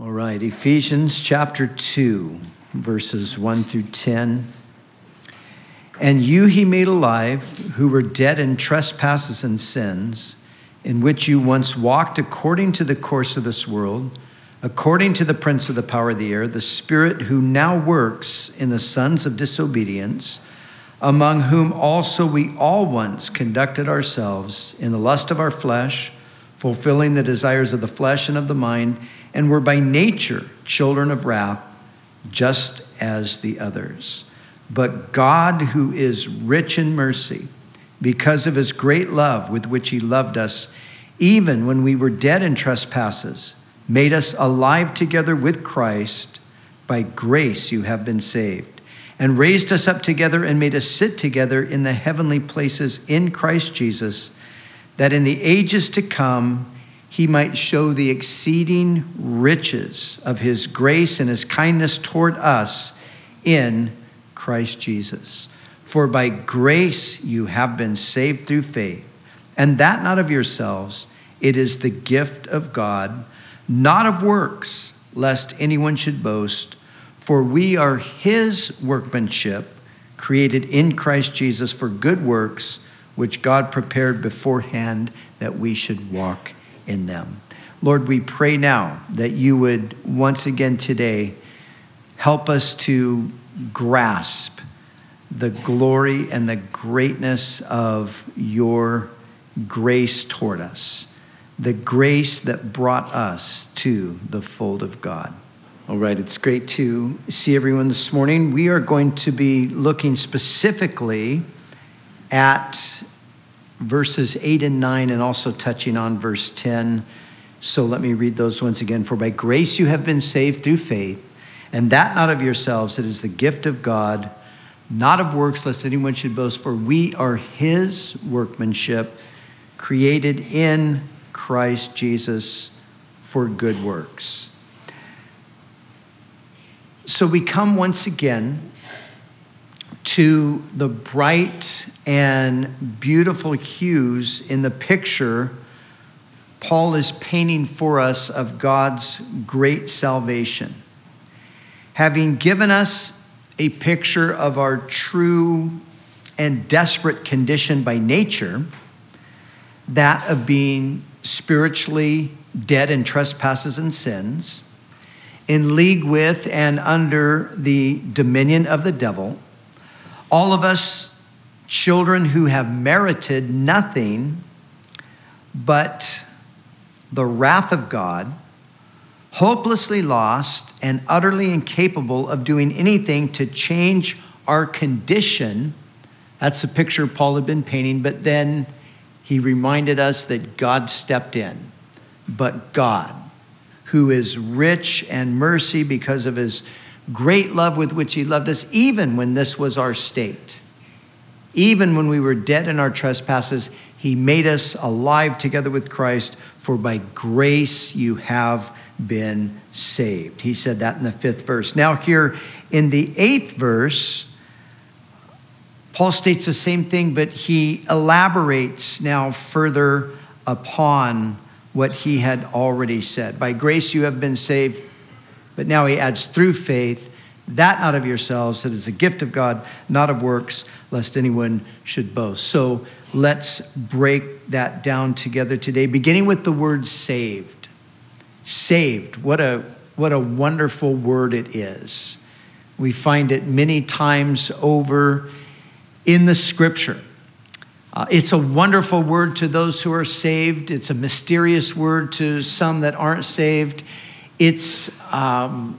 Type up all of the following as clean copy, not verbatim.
All right, Ephesians chapter 2, verses 1 through 10. And you he made alive, who were dead in trespasses and sins, in which you once walked according to the course of this world, according to the prince of the power of the air, the spirit who now works in the sons of disobedience, among whom also we all once conducted ourselves in the lust of our flesh, fulfilling the desires of the flesh and of the mind, and were by nature children of wrath, just as the others. But God, who is rich in mercy, because of his great love with which he loved us, even when we were dead in trespasses, made us alive together with Christ. By grace you have been saved, and raised us up together and made us sit together in the heavenly places in Christ Jesus, that in the ages to come he might show the exceeding riches of his grace and his kindness toward us in Christ Jesus. For by grace you have been saved through faith, and that not of yourselves, it is the gift of God, not of works, lest anyone should boast. For we are his workmanship, created in Christ Jesus for good works, which God prepared beforehand that we should walk in them. Lord, we pray now that you would once again today help us to grasp the glory and the greatness of your grace toward us, the grace that brought us to the fold of God. All right, it's great to see everyone this morning. We are going to be looking specifically at verses 8 and 9 and also touching on verse 10. So let me read those once again. For by grace you have been saved through faith, and that not of yourselves, it is the gift of God, not of works, lest anyone should boast. For we are his workmanship, created in Christ Jesus for good works. So we come once again to the bright and beautiful hues in the picture Paul is painting for us of God's great salvation. Having given us a picture of our true and desperate condition by nature, that of being spiritually dead in trespasses and sins, in league with and under the dominion of the devil, all of us children who have merited nothing but the wrath of God, hopelessly lost and utterly incapable of doing anything to change our condition. That's the picture Paul had been painting, but then he reminded us that God stepped in. But God, who is rich and mercy because of his great love with which he loved us, even when this was our state, even when we were dead in our trespasses, he made us alive together with Christ. For by grace you have been saved. He said that in the 5th verse. Now here in the 8th verse, Paul states the same thing, but he elaborates now further upon what he had already said. By grace you have been saved, but now he adds through faith, that not of yourselves, that is a gift of God, not of works, lest anyone should boast. So let's break that down together today, beginning with the word saved. Saved, what a wonderful word it is. We find it many times over in the scripture. It's a wonderful word to those who are saved. It's a mysterious word to some that aren't saved. It's a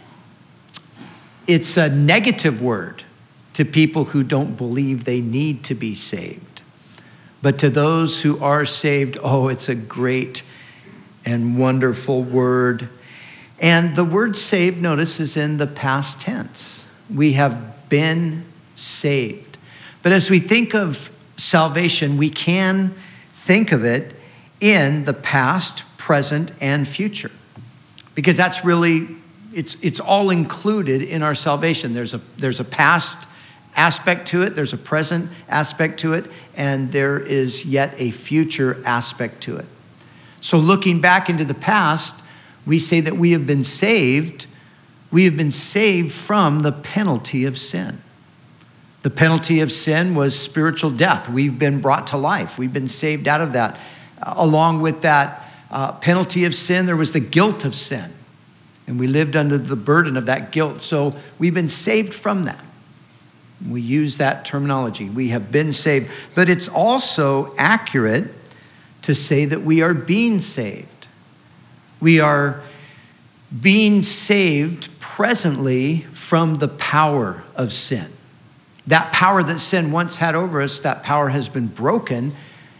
negative word to people who don't believe they need to be saved. But to those who are saved, oh, it's a great and wonderful word. And the word saved, notice, is in the past tense. We have been saved. But as we think of salvation, we can think of it in the past, present, and future. Because that's really, it's all included in our salvation. There's a past aspect to it, there's a present aspect to it, and there is yet a future aspect to it. So looking back into the past, We say that we have been saved. We have been saved from the penalty of sin. The penalty of sin was spiritual death. We've been brought to life. We've been saved out of that. Along with that penalty of sin, there was the guilt of sin. And we lived under the burden of that guilt. So we've been saved from that. We use that terminology. We have been saved. But it's also accurate to say that we are being saved. We are being saved presently from the power of sin. That power that sin once had over us, that power has been broken.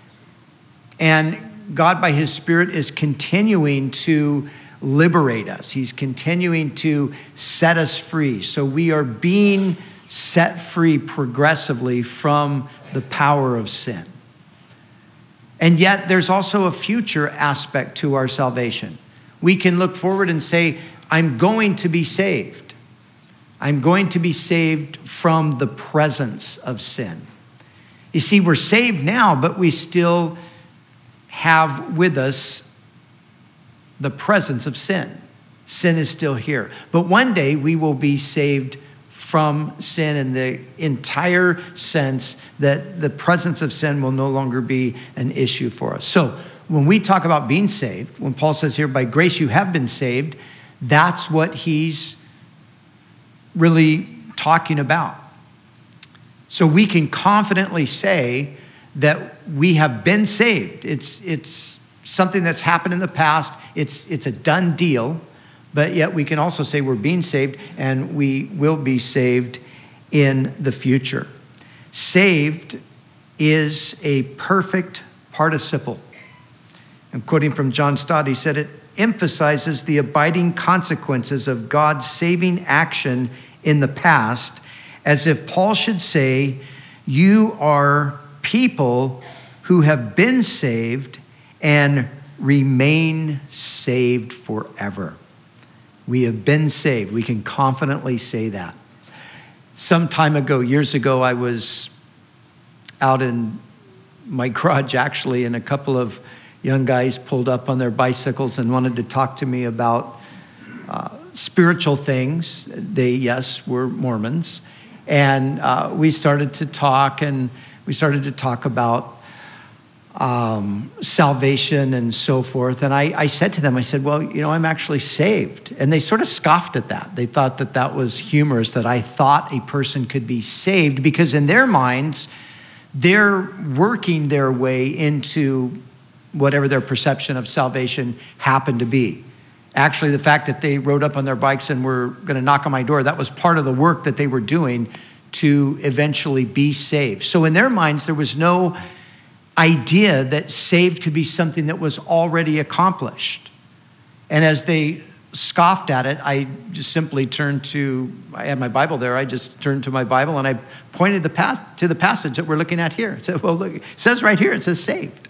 And God, by his Spirit, is continuing to liberate us. He's continuing to set us free. So we are being set free progressively from the power of sin. And yet there's also a future aspect to our salvation. We can look forward and say, I'm going to be saved. I'm going to be saved from the presence of sin. You see, we're saved now, but we still have with us the presence of sin. Sin is still here. But one day we will be saved from sin in the entire sense that the presence of sin will no longer be an issue for us. So when we talk about being saved, when Paul says here, by grace you have been saved, that's what he's really talking about. So we can confidently say that we have been saved. It's something that's happened in the past. It's a done deal, but yet we can also say we're being saved and we will be saved in the future. Saved is a perfect participle. I'm quoting from John Stott. He said, it emphasizes the abiding consequences of God's saving action in the past, as if Paul should say, you are people who have been saved and remain saved forever. We have been saved. We can confidently say that. Some time ago, years ago, I was out in my garage actually, and a couple of young guys pulled up on their bicycles and wanted to talk to me about spiritual things. They, yes, were Mormons. And we started to talk, and we started to talk about salvation and so forth. And I said to them, I said, well, you know, I'm actually saved. And they sort of scoffed at that. They thought that that was humorous, that I thought a person could be saved, because in their minds, they're working their way into whatever their perception of salvation happened to be. Actually, the fact that they rode up on their bikes and were going to knock on my door, that was part of the work that they were doing to eventually be saved. So in their minds, there was no idea that saved could be something that was already accomplished. And as they scoffed at it, I just simply turned to, I had my Bible there, I just turned to my Bible and I pointed to the passage that we're looking at here. I said, well, look, it says right here, it says saved.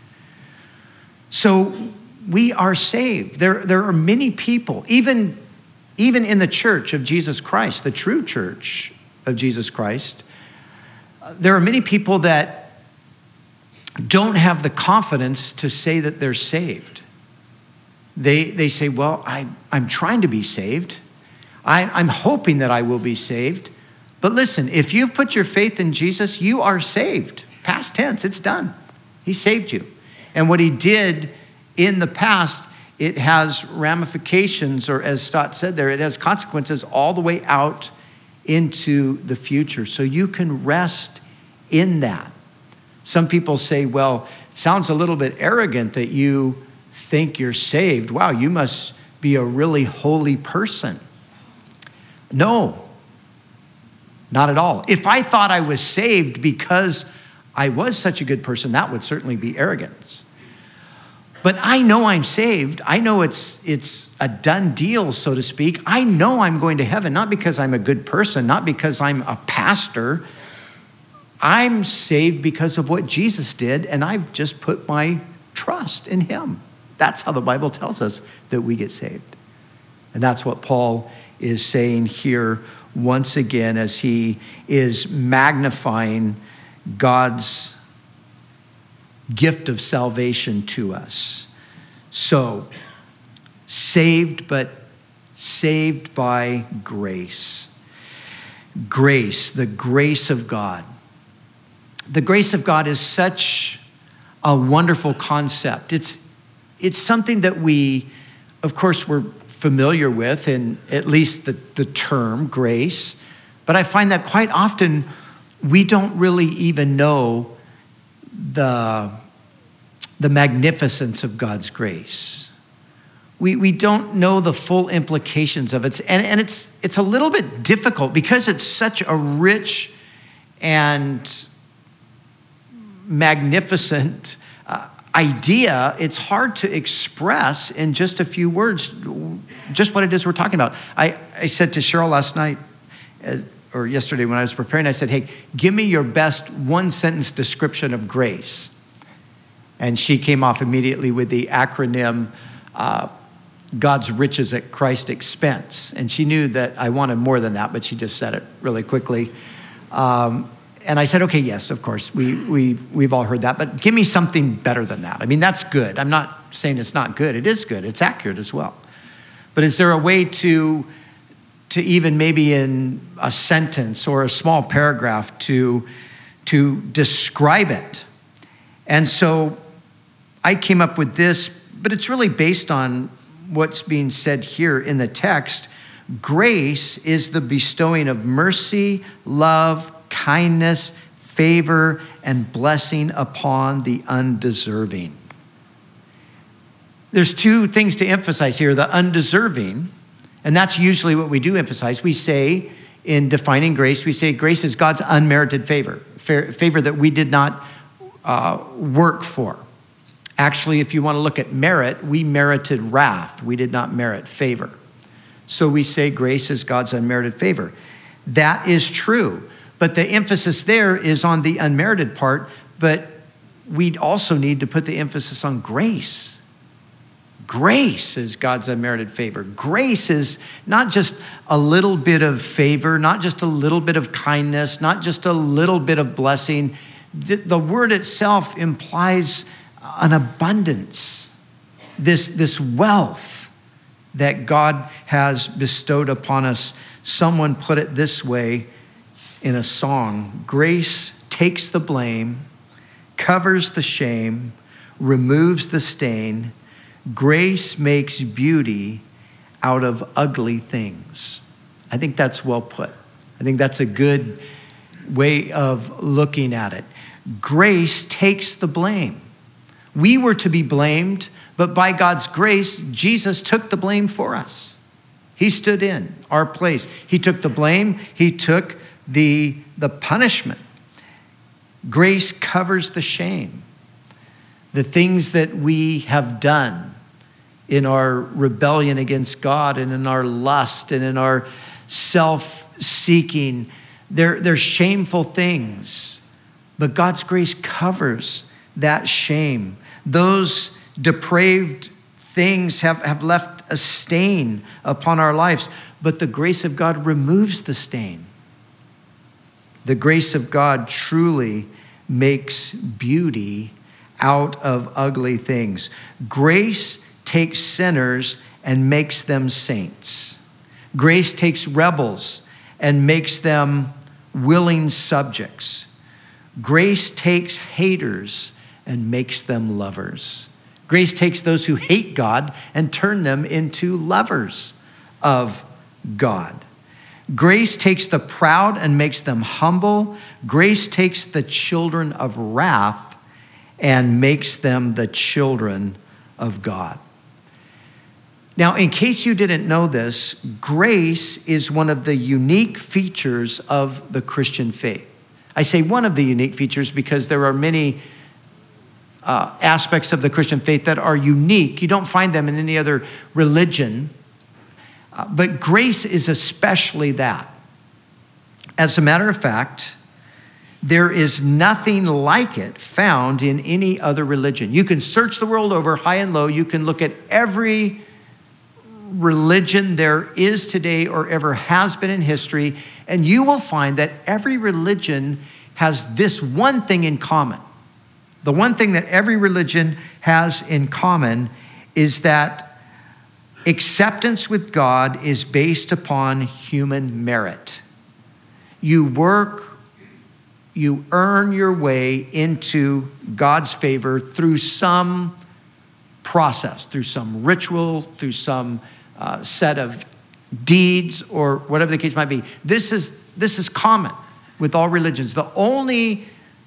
So we are saved. There are many people, even in the church of Jesus Christ, the true church of Jesus Christ, there are many people that don't have the confidence to say that they're saved. They say, well, I'm trying to be saved. I'm hoping that I will be saved. But listen, if you've put your faith in Jesus, you are saved. Past tense, it's done. He saved you. And what he did in the past, it has ramifications, or as Stott said there, it has consequences all the way out into the future. So you can rest in that. Some people say, well, it sounds a little bit arrogant that you think you're saved. Wow, you must be a really holy person. No, not at all. If I thought I was saved because I was such a good person, that would certainly be arrogance. But I know I'm saved. I know it's a done deal, so to speak. I know I'm going to heaven, not because I'm a good person, not because I'm a pastor. I'm saved because of what Jesus did, and I've just put my trust in him. That's how the Bible tells us that we get saved. And that's what Paul is saying here once again as he is magnifying God's gift of salvation to us. So, saved, but saved by grace. Grace, the grace of God. The grace of God is such a wonderful concept. It's something that we, of course, we're familiar with, in at least the term grace. But I find that quite often we don't really even know the magnificence of God's grace. We don't know the full implications of it. And it's a little bit difficult because it's such a rich and magnificent idea. It's hard to express in just a few words just what it is we're talking about. I said to Cheryl last night, or yesterday when I was preparing, I said, hey, give me your best one-sentence description of grace. And she came off immediately with the acronym, God's riches at Christ's expense. And she knew that I wanted more than that, but she just said it really quickly. And I said, okay, yes, of course, we've all heard that, but give me something better than that. I mean, that's good. I'm not saying it's not good. It is good. It's accurate as well. But is there a way to even maybe in a sentence or a small paragraph to describe it? And so I came up with this, but it's really based on what's being said here in the text. Grace is the bestowing of mercy, love, kindness, favor, and blessing upon the undeserving. There's two things to emphasize here. The undeserving, and that's usually what we do emphasize. We say, in defining grace, we say grace is God's unmerited favor, favor that we did not work for. Actually, if you want to look at merit, we merited wrath. We did not merit favor. So we say grace is God's unmerited favor. That is true. But the emphasis there is on the unmerited part, but we also need to put the emphasis on grace. Grace is God's unmerited favor. Grace is not just a little bit of favor, not just a little bit of kindness, not just a little bit of blessing. The word itself implies an abundance, this wealth that God has bestowed upon us. Someone put it this way in a song: grace takes the blame, covers the shame, removes the stain. Grace makes beauty out of ugly things. I think that's well put. I think that's a good way of looking at it. Grace takes the blame. We were to be blamed, but by God's grace, Jesus took the blame for us. He stood in our place. He took the blame. He took the punishment. Grace covers the shame. The things that we have done in our rebellion against God and in our lust and in our self-seeking, they're shameful things. But God's grace covers that shame. Those depraved things have left a stain upon our lives, but the grace of God removes the stain. The grace of God truly makes beauty out of ugly things. Grace takes sinners and makes them saints. Grace takes rebels and makes them willing subjects. Grace takes haters and makes them lovers. Grace takes those who hate God and turn them into lovers of God. Grace takes the proud and makes them humble. Grace takes the children of wrath and makes them the children of God. Now, in case you didn't know this, grace is one of the unique features of the Christian faith. I say one of the unique features because there are many aspects of the Christian faith that are unique. You don't find them in any other religion. But grace is especially that. As a matter of fact, there is nothing like it found in any other religion. You can search the world over high and low. You can look at every religion there is today or ever has been in history, and you will find that every religion has this one thing in common. The one thing that every religion has in common is that Acceptance with God is based upon human merit. You work, you earn your way into God's favor through some process, through some ritual, through some set of deeds, or whatever the case might be. This is common with all religions. The only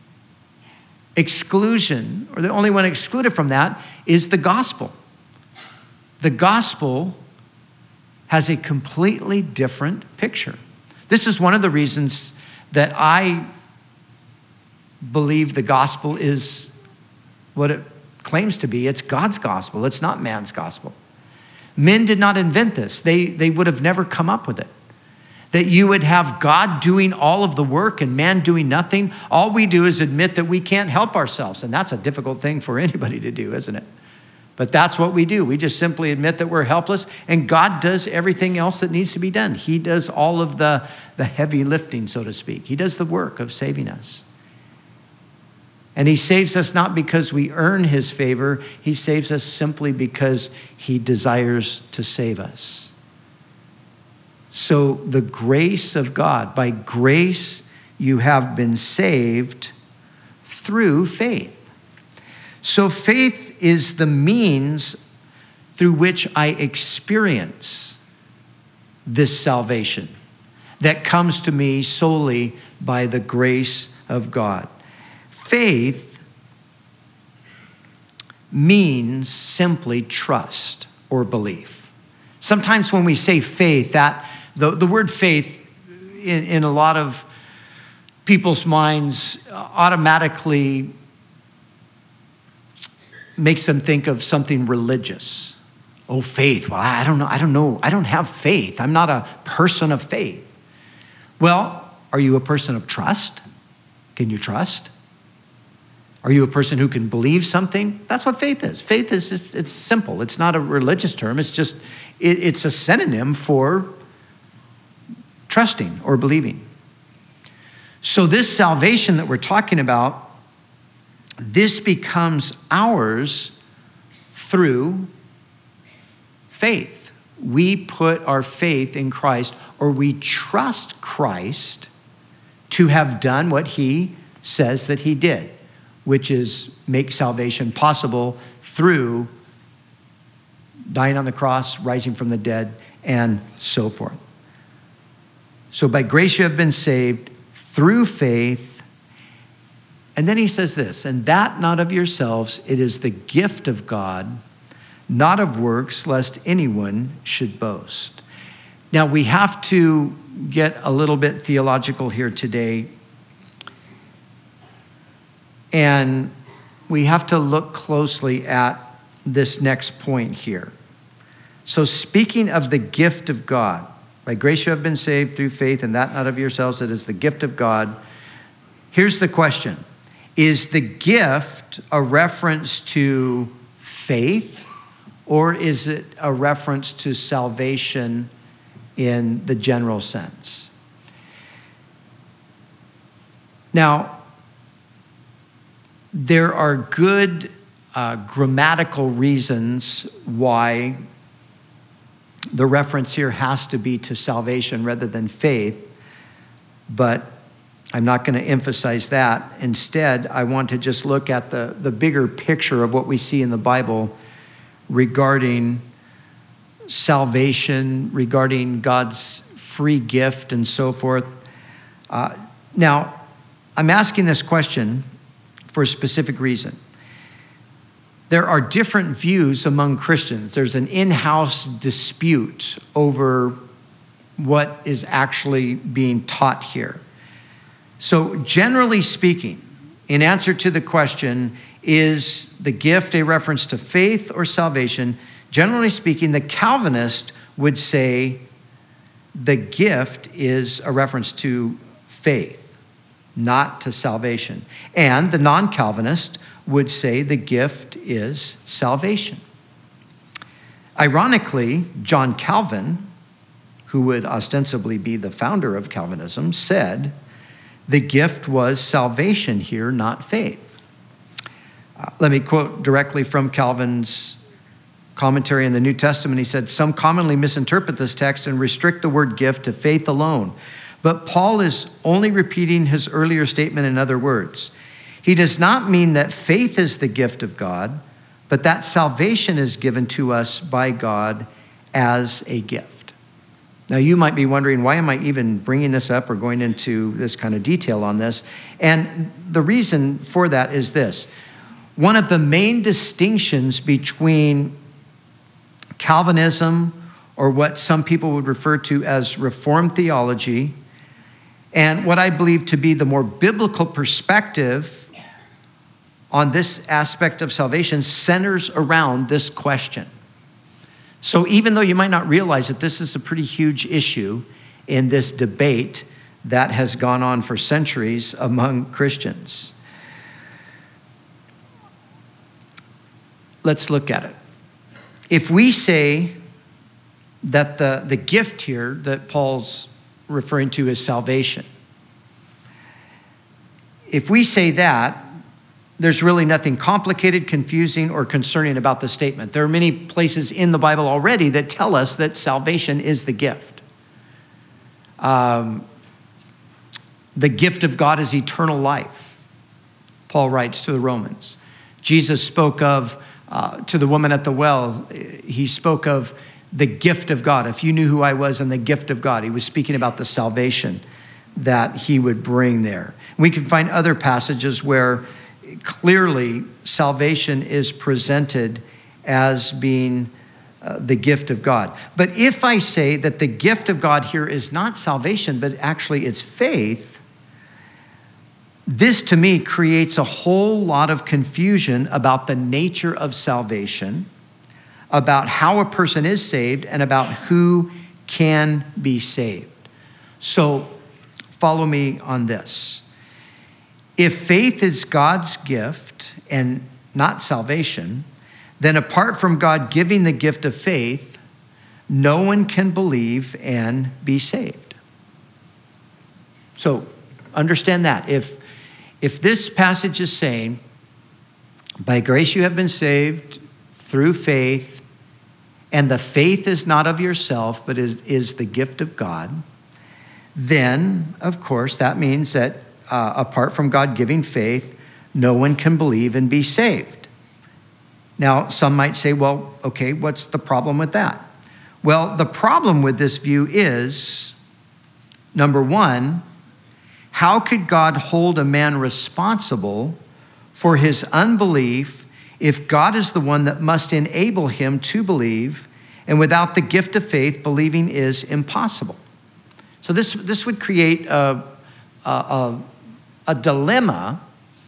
exclusion, or the only one excluded from that, is the gospel. The gospel has a completely different picture. This is one of the reasons that I believe the gospel is what it claims to be. It's God's gospel. It's not man's gospel. Men did not invent this. They would have never come up with it. That you would have God doing all of the work and man doing nothing. All we do is admit that we can't help ourselves. And that's a difficult thing for anybody to do, isn't it? But that's what we do. We just simply admit that we're helpless, and God does everything else that needs to be done. He does all of the heavy lifting, so to speak. He does the work of saving us. And he saves us not because we earn his favor. He saves us simply because he desires to save us. So the grace of God, by grace you have been saved through faith. So faith is the means through which I experience this salvation that comes to me solely by the grace of God. Faith means simply trust or belief. Sometimes when we say faith, that the word faith in a lot of people's minds automatically makes them think of something religious. Oh, faith. Well, I don't know. I don't have faith. I'm not a person of faith. Well, are you a person of trust? Can you trust? Are you a person who can believe something? That's what faith is. Faith is just, it's simple. It's not a religious term. It's just, it's a synonym for trusting or believing. So this salvation that we're talking about, this becomes ours through faith. We put our faith in Christ, or we trust Christ to have done what he says that he did, which is make salvation possible through dying on the cross, rising from the dead, and so forth. So by grace you have been saved through faith. And then he says this, and that not of yourselves, it is the gift of God, not of works, lest anyone should boast. Now we have to get a little bit theological here today. And we have to look closely at this next point here. So speaking of the gift of God, by grace you have been saved through faith, and that not of yourselves, it is the gift of God. Here's the question. Is the gift a reference to faith, or is it a reference to salvation in the general sense? Now, there are good grammatical reasons why the reference here has to be to salvation rather than faith, but I'm not going to emphasize that. Instead, I want to just look at the bigger picture of what we see in the Bible regarding salvation, regarding God's free gift, and so forth. Now, I'm asking this question for a specific reason. There are different views among Christians. There's an in-house dispute over what is actually being taught here. So generally speaking, in answer to the question, is the gift a reference to faith or salvation? Generally speaking, the Calvinist would say the gift is a reference to faith, not to salvation. And the non-Calvinist would say the gift is salvation. Ironically, John Calvin, who would ostensibly be the founder of Calvinism, said the gift was salvation here, not faith. Let me quote directly from Calvin's commentary in the New Testament, he said, some commonly misinterpret this text and restrict the word gift to faith alone. But Paul is only repeating his earlier statement in other words. He does not mean that faith is the gift of God, but that salvation is given to us by God as a gift. Now, you might be wondering, why am I even bringing this up or going into this kind of detail on this? And the reason for that is this. One of the main distinctions between Calvinism, or what some people would refer to as Reformed theology, and what I believe to be the more biblical perspective on this aspect of salvation centers around this question. So even though you might not realize it, this is a pretty huge issue in this debate that has gone on for centuries among Christians. Let's look at it. If we say that the gift here that Paul's referring to is salvation, if we say that, there's really nothing complicated, confusing, or concerning about the statement. There are many places in the Bible already that tell us that salvation is the gift. The gift of God is eternal life, Paul writes to the Romans. Jesus spoke of, to the woman at the well, he spoke of the gift of God. If you knew who I was and the gift of God, he was speaking about the salvation that he would bring there. We can find other passages where clearly salvation is presented as being the gift of God. But if I say that the gift of God here is not salvation, but actually it's faith, this to me creates a whole lot of confusion about the nature of salvation, about how a person is saved, and about who can be saved. So follow me on this. If faith is God's gift and not salvation, then apart from God giving the gift of faith, no one can believe and be saved. So understand that. If this passage is saying, by grace you have been saved through faith, and the faith is not of yourself, but is the gift of God, then, of course, that means that apart from God giving faith, no one can believe and be saved. Now, some might say, well, okay, what's the problem with that? Well, the problem with this view is, number one, how could God hold a man responsible for his unbelief if God is the one that must enable him to believe, and without the gift of faith, believing is impossible? So this would create a dilemma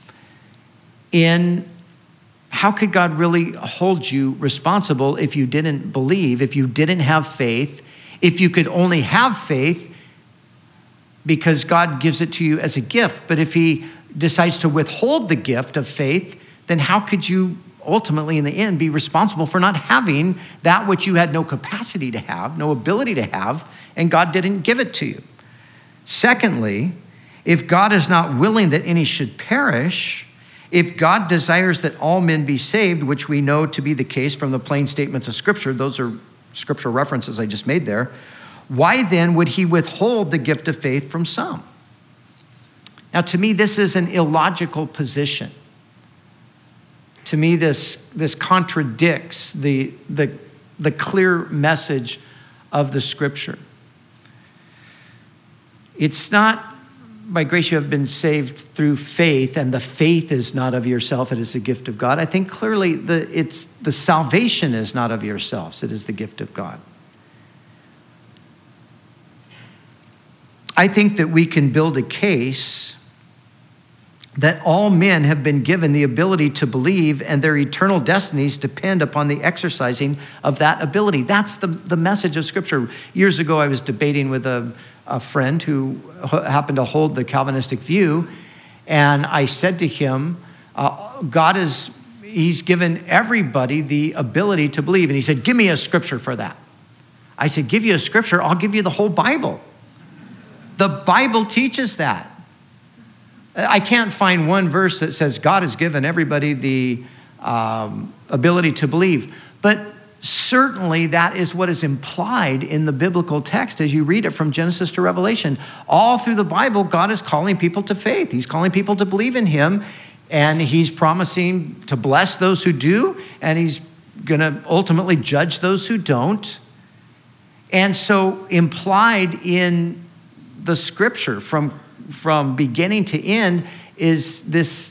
in how could God really hold you responsible if you didn't believe, if you didn't have faith, if you could only have faith because God gives it to you as a gift. But if he decides to withhold the gift of faith, then how could you ultimately in the end be responsible for not having that which you had no capacity to have, no ability to have, and God didn't give it to you? Secondly, if God is not willing that any should perish, if God desires that all men be saved, which we know to be the case from the plain statements of Scripture, those are scriptural references I just made there, why then would he withhold the gift of faith from some? Now, to me, this is an illogical position. To me, this contradicts the clear message of the Scripture. It's not by grace you have been saved through faith, and the faith is not of yourself, it is the gift of God. I think clearly the salvation is not of yourselves, it is the gift of God. I think that we can build a case that all men have been given the ability to believe, and their eternal destinies depend upon the exercising of that ability. That's the message of Scripture. Years ago, I was debating with a friend who happened to hold the Calvinistic view, and I said to him, he's given everybody the ability to believe. And he said, give me a scripture for that. I said, give you a scripture? I'll give you the whole Bible. The Bible teaches that. I can't find one verse that says God has given everybody the ability to believe. But certainly that is what is implied in the biblical text as you read it from Genesis to Revelation. All through the Bible, God is calling people to faith. He's calling people to believe in him, and he's promising to bless those who do, and he's going to ultimately judge those who don't. And so implied in the scripture from beginning to end is this,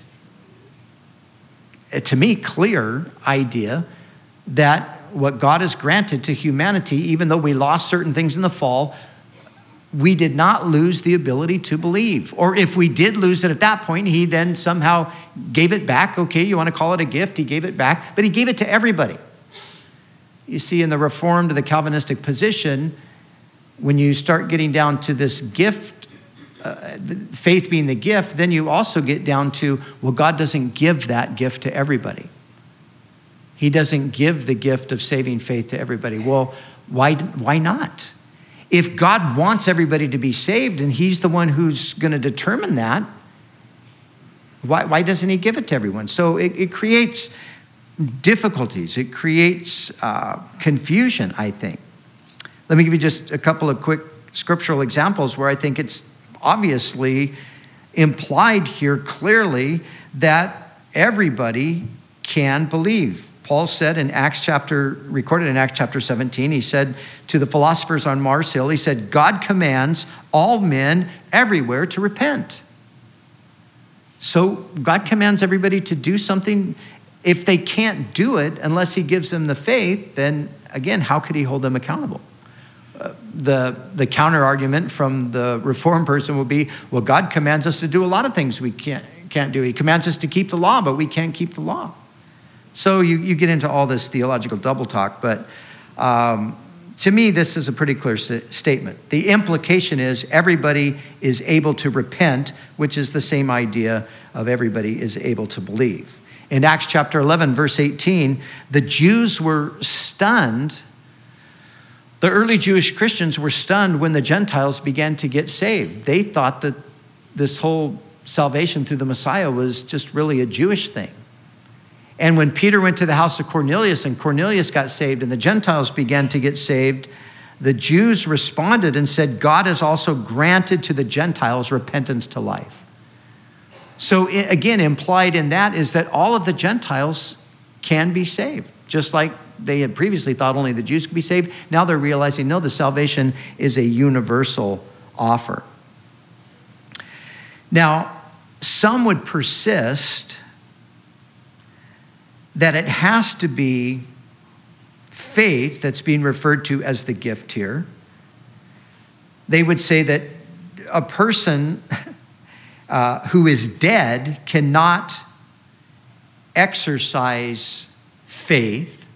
to me, clear idea that what God has granted to humanity, even though we lost certain things in the fall, we did not lose the ability to believe. Or if we did lose it at that point, he then somehow gave it back. Okay, you want to call it a gift, he gave it back, but he gave it to everybody. You see, in the Reformed, the Calvinistic position, when you start getting down to this gift, faith being the gift, then you also get down to, well, God doesn't give that gift to everybody. He doesn't give the gift of saving faith to everybody. Well, why not? If God wants everybody to be saved and he's the one who's going to determine that, why doesn't he give it to everyone? So it creates difficulties. It creates confusion, I think. Let me give you just a couple of quick scriptural examples where I think it's obviously implied here clearly that everybody can believe. Paul said recorded in Acts chapter 17, he said to the philosophers on Mars Hill, he said, God commands all men everywhere to repent. So God commands everybody to do something. If they can't do it unless he gives them the faith, then again, how could he hold them accountable? The counter argument from the Reformed person would be, well, God commands us to do a lot of things we can't do. He commands us to keep the law, but we can't keep the law. So you get into all this theological double talk, but to me, this is a pretty clear statement. The implication is everybody is able to repent, which is the same idea of everybody is able to believe. In Acts chapter 11, verse 18, the Jews were stunned. The early Jewish Christians were stunned when the Gentiles began to get saved. They thought that this whole salvation through the Messiah was just really a Jewish thing. And when Peter went to the house of Cornelius and Cornelius got saved and the Gentiles began to get saved, the Jews responded and said, God has also granted to the Gentiles repentance to life. So again, implied in that is that all of the Gentiles can be saved, just like they had previously thought only the Jews could be saved. Now they're realizing, no, the salvation is a universal offer. Now, some would persist that it has to be faith that's being referred to as the gift here. They would say that a person who is dead cannot exercise faith.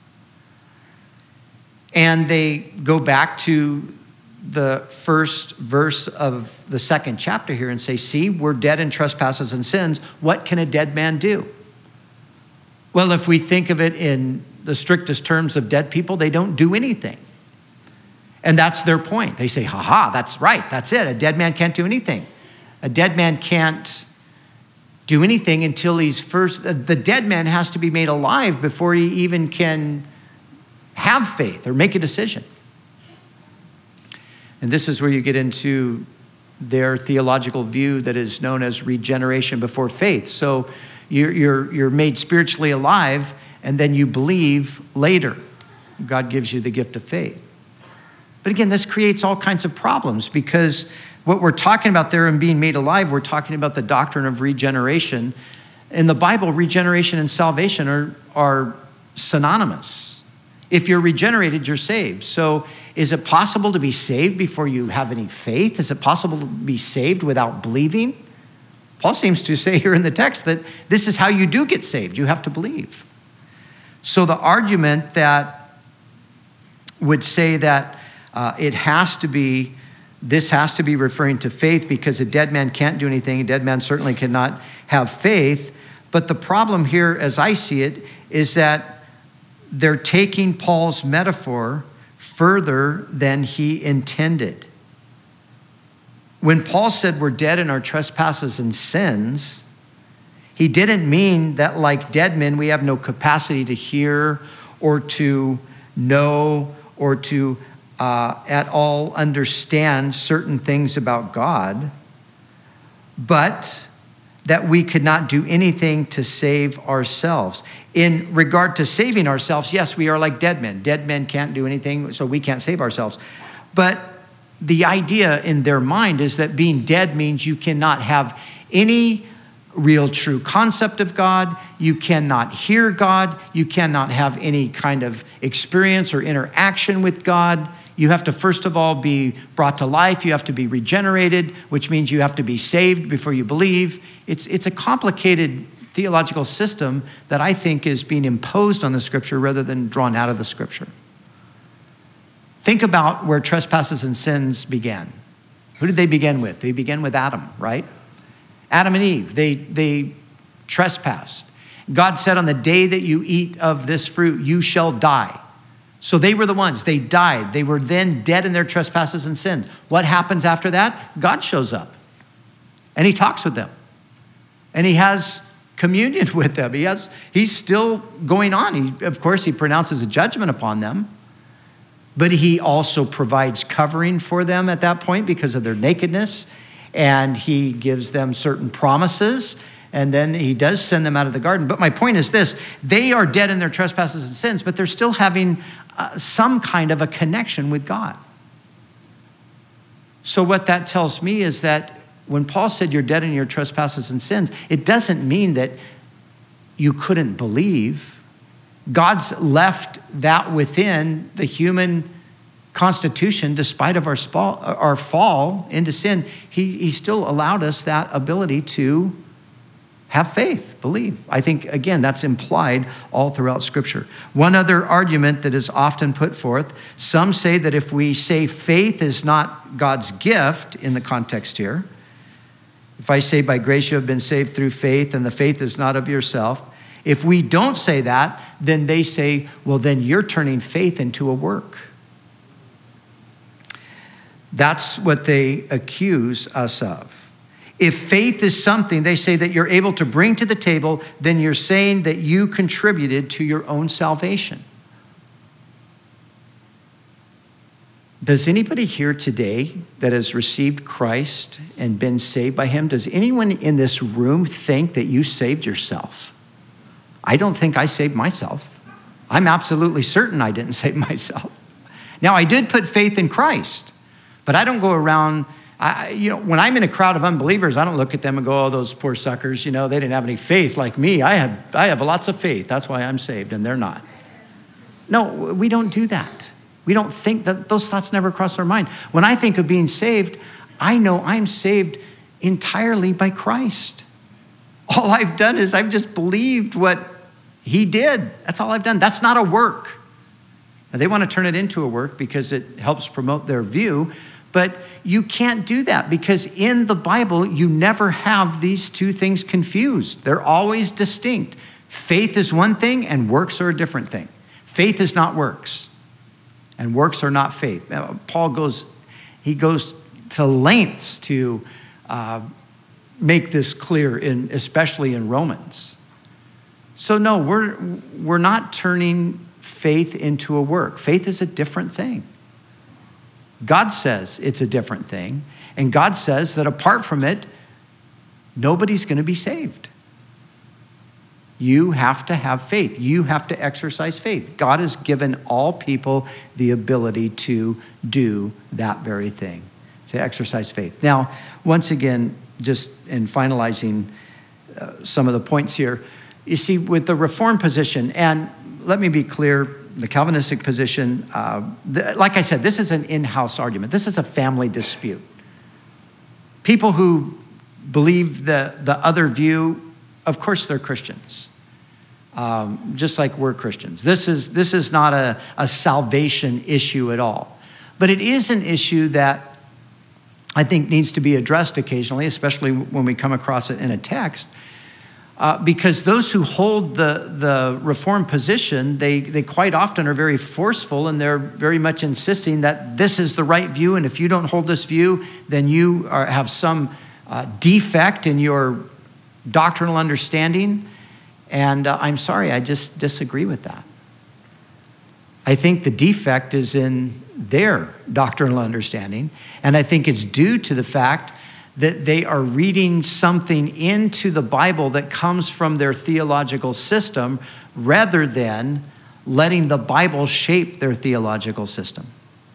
And they go back to the first verse of the second chapter here and say, see, we're dead in trespasses and sins. What can a dead man do? Well, if we think of it in the strictest terms of dead people, they don't do anything. And that's their point. They say, that's right, that's it. A dead man can't do anything. A dead man can't do anything until the dead man has to be made alive before he even can have faith or make a decision. And this is where you get into their theological view that is known as regeneration before faith. So you're made spiritually alive, and then you believe later. God gives you the gift of faith. But again, this creates all kinds of problems because what we're talking about there in being made alive, we're talking about the doctrine of regeneration. In the Bible, regeneration and salvation are synonymous. If you're regenerated, you're saved. So is it possible to be saved before you have any faith? Is it possible to be saved without believing? Paul seems to say here in the text that this is how you do get saved. You have to believe. So the argument that would say that this has to be referring to faith because a dead man can't do anything. A dead man certainly cannot have faith. But the problem here, as I see it, is that they're taking Paul's metaphor further than he intended. When Paul said we're dead in our trespasses and sins, he didn't mean that like dead men, we have no capacity to hear or to know or to at all understand certain things about God, but that we could not do anything to save ourselves. In regard to saving ourselves, yes, we are like dead men. Dead men can't do anything, so we can't save ourselves. But the idea in their mind is that being dead means you cannot have any real true concept of God. You cannot hear God. You cannot have any kind of experience or interaction with God. You have to, first of all, be brought to life. You have to be regenerated, which means you have to be saved before you believe. It's a complicated theological system that I think is being imposed on the scripture rather than drawn out of the scripture. Think about where trespasses and sins began. Who did they begin with? They began with Adam, right? Adam and Eve, they trespassed. God said, on the day that you eat of this fruit, you shall die. So they were the ones, they died. They were then dead in their trespasses and sins. What happens after that? God shows up and he talks with them and he has communion with them. He's still going on. Of course, he pronounces a judgment upon them, but he also provides covering for them at that point because of their nakedness, and he gives them certain promises, and then he does send them out of the garden. But my point is this: they are dead in their trespasses and sins, but they're still having some kind of a connection with God. So what that tells me is that when Paul said you're dead in your trespasses and sins, it doesn't mean that you couldn't believe. God's left that within the human constitution, despite of our fall into sin. He still allowed us that ability to have faith, believe. I think, again, that's implied all throughout Scripture. One other argument that is often put forth, some say that if we say faith is not God's gift in the context here, if I say by grace you have been saved through faith and the faith is not of yourself, if we don't say that, then they say, well, then you're turning faith into a work. That's what they accuse us of. If faith is something they say that you're able to bring to the table, then you're saying that you contributed to your own salvation. Does anybody here today that has received Christ and been saved by him, does anyone in this room think that you saved yourself? I don't think I saved myself. I'm absolutely certain I didn't save myself. Now, I did put faith in Christ, but I don't go around, when I'm in a crowd of unbelievers, I don't look at them and go, oh, those poor suckers, they didn't have any faith like me. I have lots of faith. That's why I'm saved, and they're not. No, we don't do that. We don't think that, those thoughts never cross our mind. When I think of being saved, I know I'm saved entirely by Christ. All I've done is I've just believed what he did. That's all I've done. That's not a work. Now, they want to turn it into a work because it helps promote their view, but you can't do that because in the Bible, you never have these two things confused. They're always distinct. Faith is one thing and works are a different thing. Faith is not works and works are not faith. Now, Paul goes to lengths to make this clear, especially in Romans. So no, we're not turning faith into a work. Faith is a different thing. God says it's a different thing, and God says that apart from it, nobody's going to be saved. You have to have faith. You have to exercise faith. God has given all people the ability to do that very thing, to exercise faith. Now, once again, just in finalizing some of the points here, you see, with the Reformed position, and let me be clear, the Calvinistic position, like I said, this is an in-house argument. This is a family dispute. People who believe the other view, of course they're Christians, just like we're Christians. This is not a salvation issue at all. But it is an issue that I think needs to be addressed occasionally, especially when we come across it in a text. Because those who hold the Reformed position, they quite often are very forceful and they're very much insisting that this is the right view, and if you don't hold this view, then you have some defect in your doctrinal understanding. And I'm sorry, I just disagree with that. I think the defect is in their doctrinal understanding, and I think it's due to the fact that they are reading something into the Bible that comes from their theological system rather than letting the Bible shape their theological system.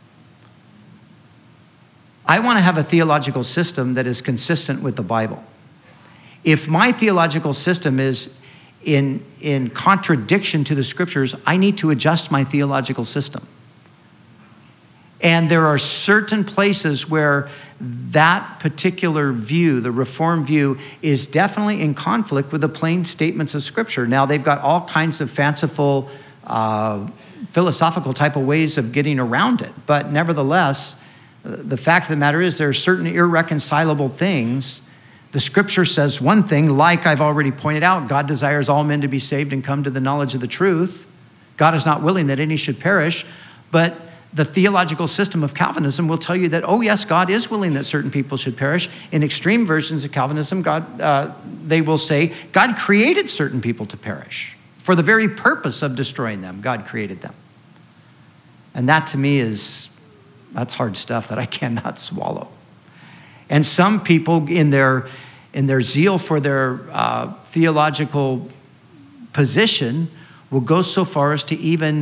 I want to have a theological system that is consistent with the Bible. If my theological system is in contradiction to the scriptures, I need to adjust my theological system. And there are certain places where that particular view, the Reformed view, is definitely in conflict with the plain statements of Scripture. Now, they've got all kinds of fanciful, philosophical type of ways of getting around it. But nevertheless, the fact of the matter is there are certain irreconcilable things. The Scripture says one thing, like I've already pointed out, God desires all men to be saved and come to the knowledge of the truth. God is not willing that any should perish, but the theological system of Calvinism will tell you that, oh yes, God is willing that certain people should perish. In extreme versions of Calvinism, they will say, God created certain people to perish. For the very purpose of destroying them, God created them. And that to me that's hard stuff that I cannot swallow. And some people in their zeal for their theological position will go so far as to even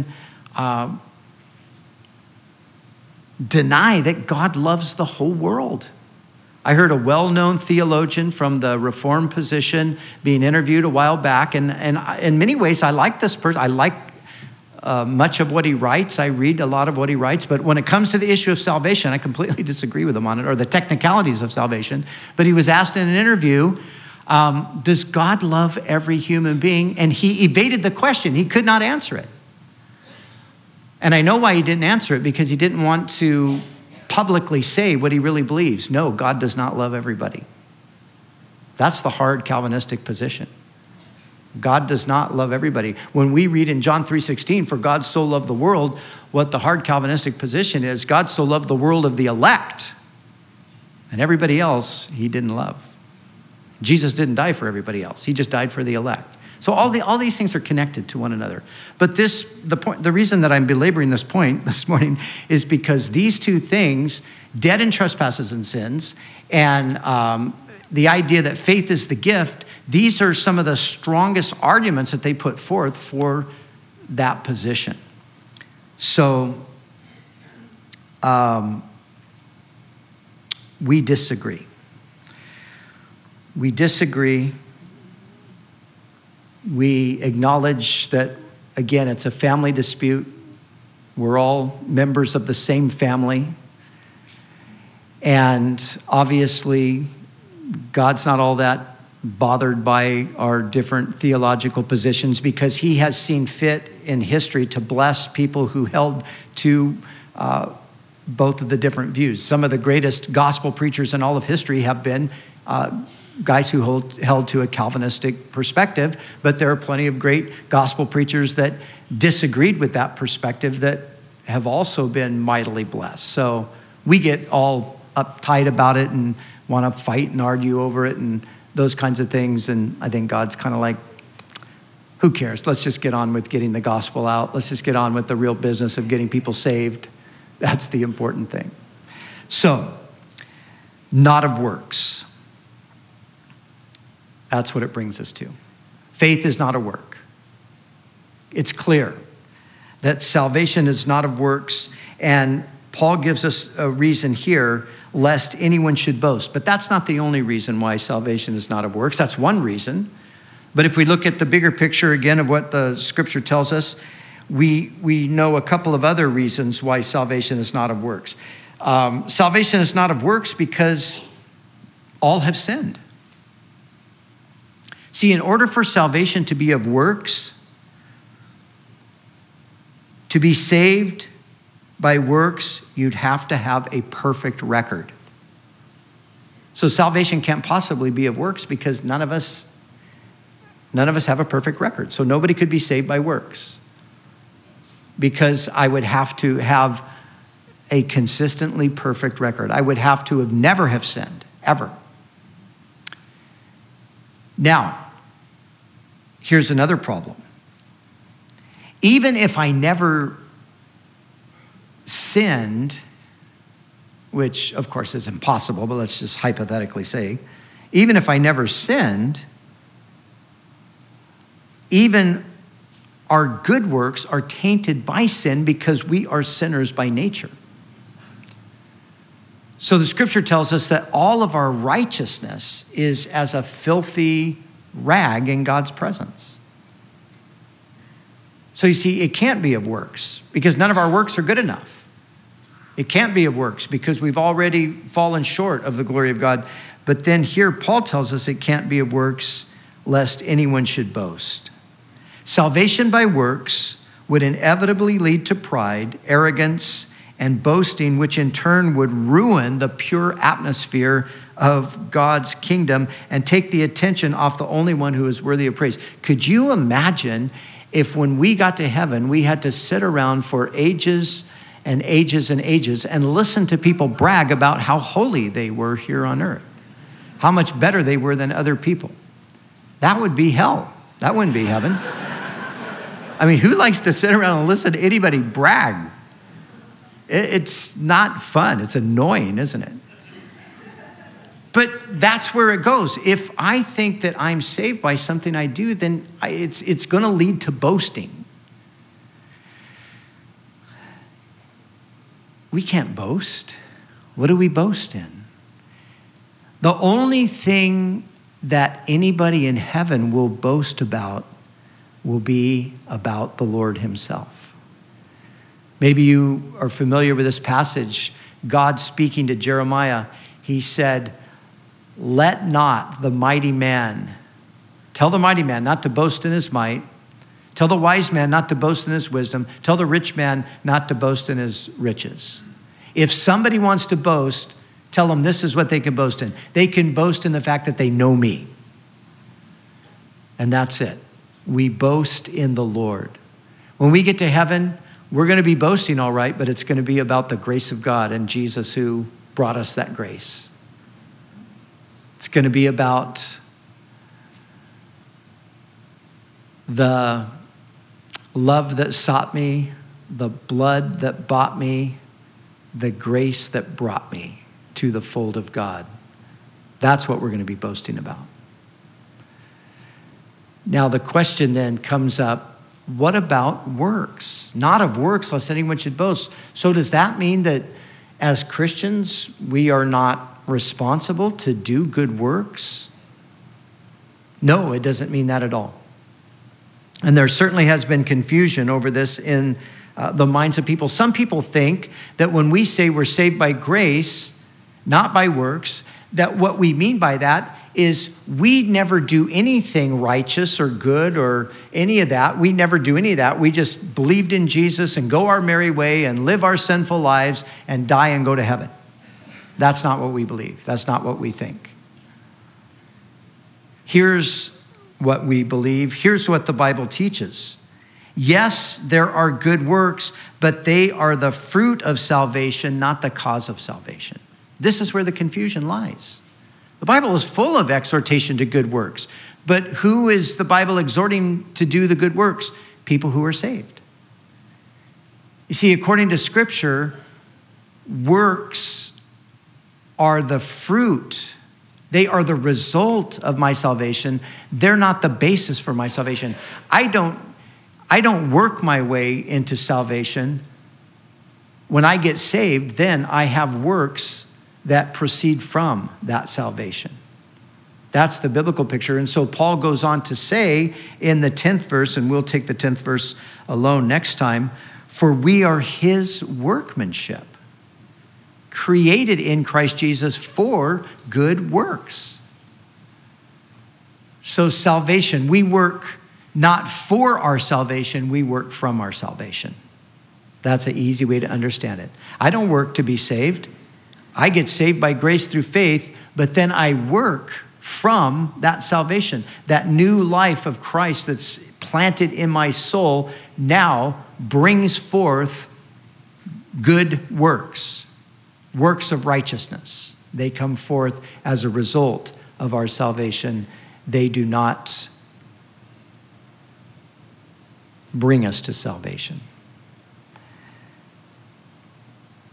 deny that God loves the whole world. I heard a well-known theologian from the Reformed position being interviewed a while back, and in many ways I like this person. I like much of what he writes. I read a lot of what he writes, but when it comes to the issue of salvation, I completely disagree with him on it, or the technicalities of salvation. But he was asked in an interview, does God love every human being? And he evaded the question. He could not answer it. And I know why he didn't answer it, because he didn't want to publicly say what he really believes. No, God does not love everybody. That's the hard Calvinistic position. God does not love everybody. When we read in John 3:16, for God so loved the world, what the hard Calvinistic position is, God so loved the world of the elect, and everybody else he didn't love. Jesus didn't die for everybody else. He just died for the elect. So all these things are connected to one another. But the reason that I'm belaboring this point this morning is because these two things, dead in trespasses and sins, and the idea that faith is the gift, these are some of the strongest arguments that they put forth for that position. So we disagree. We disagree. We acknowledge that, again, it's a family dispute. We're all members of the same family. And obviously, God's not all that bothered by our different theological positions, because he has seen fit in history to bless people who held to both of the different views. Some of the greatest gospel preachers in all of history have been guys who held to a Calvinistic perspective, but there are plenty of great gospel preachers that disagreed with that perspective that have also been mightily blessed. So we get all uptight about it and want to fight and argue over it and those kinds of things, and I think God's kind of like, who cares? Let's just get on with getting the gospel out. Let's just get on with the real business of getting people saved. That's the important thing. So, not of works. That's what it brings us to. Faith is not a work. It's clear that salvation is not of works, and Paul gives us a reason here, lest anyone should boast. But that's not the only reason why salvation is not of works. That's one reason. But if we look at the bigger picture again of what the scripture tells us, we know a couple of other reasons why salvation is not of works. Salvation is not of works because all have sinned. See, in order for salvation to be of works, to be saved by works, you'd have to have a perfect record. So salvation can't possibly be of works because none of us have a perfect record. So nobody could be saved by works, because I would have to have a consistently perfect record. I would have to never have sinned, ever. Now, here's another problem. Even if I never sinned, which of course is impossible, but let's just hypothetically say, even if I never sinned, even our good works are tainted by sin because we are sinners by nature. So the scripture tells us that all of our righteousness is as a filthy rag in God's presence. So you see, it can't be of works because none of our works are good enough. It can't be of works because we've already fallen short of the glory of God. But then here Paul tells us it can't be of works lest anyone should boast. Salvation by works would inevitably lead to pride, arrogance, and boasting, which in turn would ruin the pure atmosphere of God's kingdom and take the attention off the only one who is worthy of praise. Could you imagine if when we got to heaven, we had to sit around for ages and ages and ages and listen to people brag about how holy they were here on earth, how much better they were than other people? That would be hell. That wouldn't be heaven. I mean, who likes to sit around and listen to anybody brag? It's not fun. It's annoying, isn't it? But that's where it goes. If I think that I'm saved by something I do, then it's going to lead to boasting. We can't boast. What do we boast in? The only thing that anybody in heaven will boast about will be about the Lord himself. Maybe you are familiar with this passage. God speaking to Jeremiah, he said, let not the mighty man, tell the mighty man not to boast in his might, tell the wise man not to boast in his wisdom, tell the rich man not to boast in his riches. If somebody wants to boast, tell them this is what they can boast in. They can boast in the fact that they know me. And that's it. We boast in the Lord. When we get to heaven, we're going to be boasting all right, but it's going to be about the grace of God and Jesus who brought us that grace. It's going to be about the love that sought me, the blood that bought me, the grace that brought me to the fold of God. That's what we're going to be boasting about. Now the question then comes up, what about works? Not of works, lest anyone should boast. So does that mean that as Christians, we are not responsible to do good works? No, it doesn't mean that at all. And there certainly has been confusion over this in the minds of people. Some people think that when we say we're saved by grace, not by works, that what we mean by that is we never do anything righteous or good or any of that. We never do any of that. We just believed in Jesus and go our merry way and live our sinful lives and die and go to heaven. That's not what we believe. That's not what we think. Here's what we believe. Here's what the Bible teaches. Yes, there are good works, but they are the fruit of salvation, not the cause of salvation. This is where the confusion lies. The Bible is full of exhortation to good works, but who is the Bible exhorting to do the good works? People who are saved. You see, according to Scripture, works are the fruit. They are the result of my salvation. They're not the basis for my salvation. I don't work my way into salvation. When I get saved, then I have works that proceed from that salvation. That's the biblical picture. And so Paul goes on to say in the 10th verse, and we'll take the 10th verse alone next time, for we are his workmanship, created in Christ Jesus for good works. So salvation, we work not for our salvation, we work from our salvation. That's an easy way to understand it. I don't work to be saved. I get saved by grace through faith, but then I work from that salvation. That new life of Christ that's planted in my soul now brings forth good works, works of righteousness. They come forth as a result of our salvation. They do not bring us to salvation.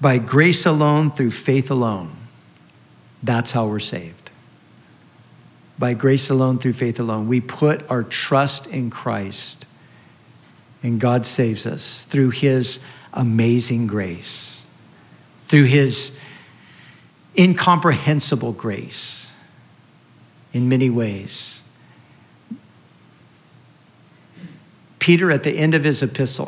By grace alone, through faith alone. That's how we're saved. By grace alone, through faith alone. We put our trust in Christ, and God saves us through his amazing grace, through his incomprehensible grace in many ways. Peter, at the end of his epistle,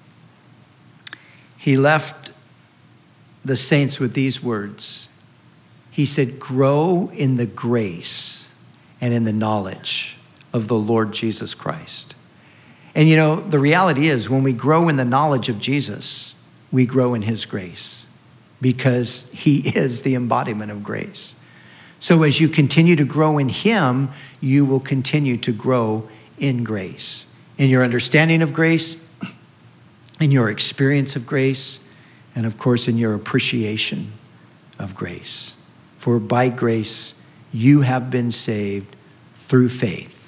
he left the saints with these words. He said, grow in the grace and in the knowledge of the Lord Jesus Christ. And you know, the reality is when we grow in the knowledge of Jesus, we grow in his grace because he is the embodiment of grace. So as you continue to grow in him, you will continue to grow in grace, in your understanding of grace, in your experience of grace, and of course in your appreciation of grace. For by grace you have been saved through faith.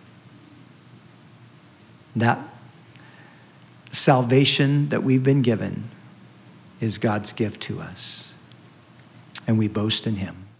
That salvation that we've been given is God's gift to us, and we boast in him.